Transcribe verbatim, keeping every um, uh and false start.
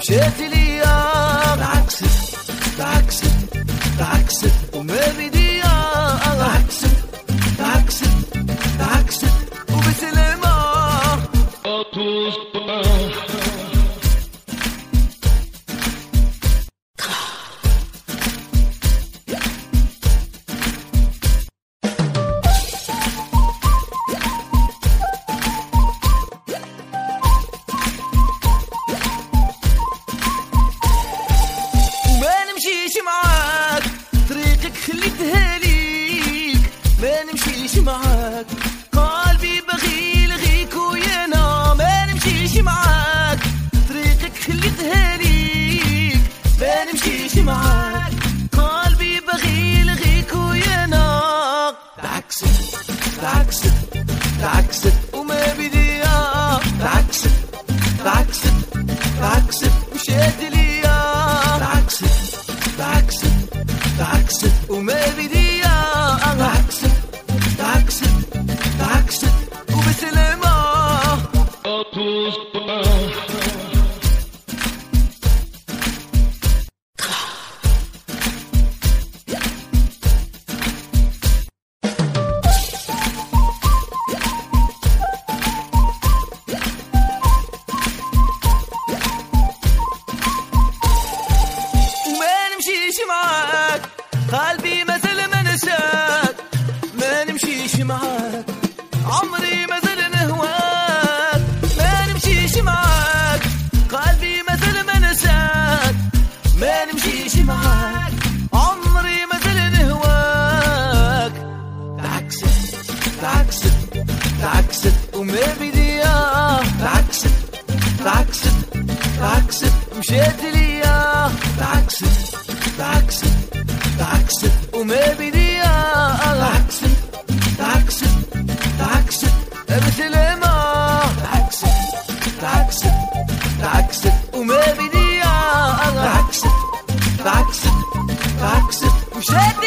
مشيت ليا بعكسك بعكسك بعكسك وما بدي بعكسك بعكسك بعكسك وبسلامة معاك طريقك خليتها ليك، ما نمشيش معاك قلبي بغي لغيك ويانا، ما نمشيش معاك طريقك خليتها ليك، ما نمشيش معاك قلبي بغي لغيك ويانا. بعكسك بعكسك بعكسك وما بدي بعكسك بعكسك بعكسك مشيت ليا بعكسك بعكسك بعكسك وما بدي بعكسك بعكسك بعكسك وبسلامة معاك قلبي مثل ما نساك، ما نمشيش معاك عمري مثل نهواك، ما نمشيش معاك قلبي مثل ما نساك، ما نمشيش معاك عمري مثل نهواك. بعكسك بعكسك بعكسك وما بدي بعكسك بعكسك بعكسك مشيت ليا بعكسك بعكسك بعكسك وما بدي بعكسك بعكسك بعكسك بسلامة بعكسك بعكسك بعكسك وما بدي بعكسك بعكسك بعكسك مشيت